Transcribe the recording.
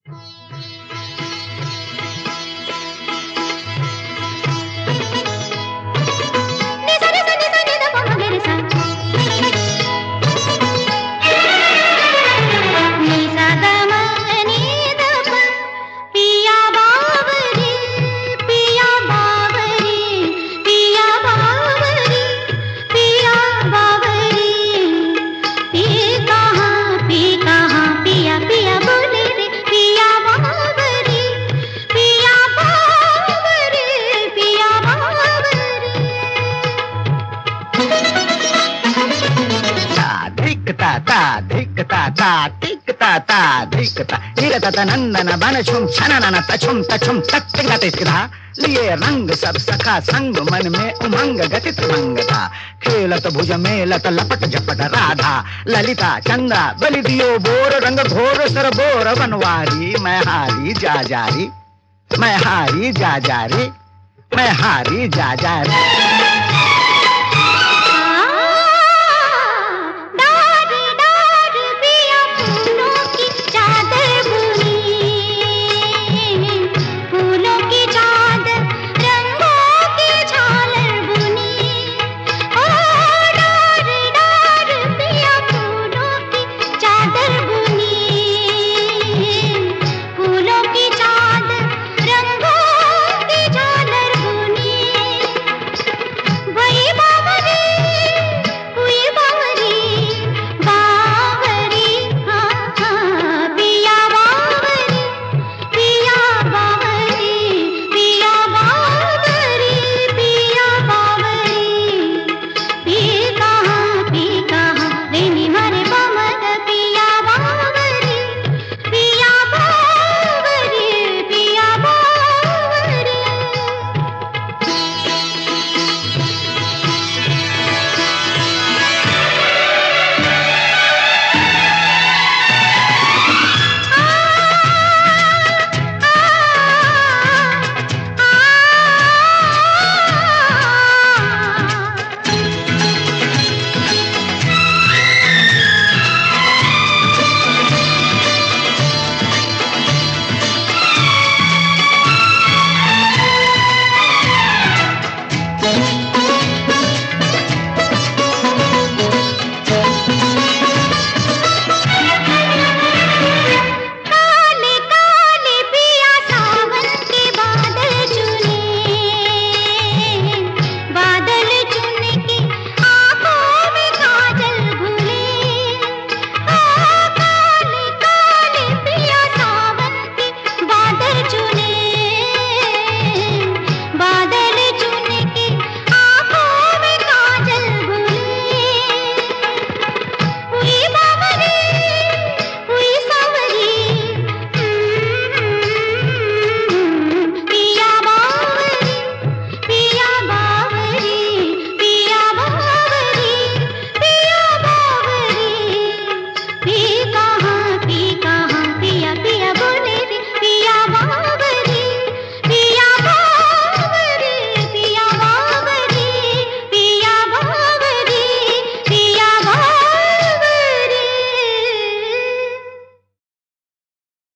नंदन बन छुम छनन तछुम तछुम तत्गा लिए रंग सब सखा संग मन में उमंग गति त्रिभंग था। खेलत भुज मेलत लपट झपट राधा ललिता चंदा बलि दियो बोर रंग घोर सर बोर बनवारी मैं हारी जा जारी मैं हारी जा जारी मैं हारी जा जारी।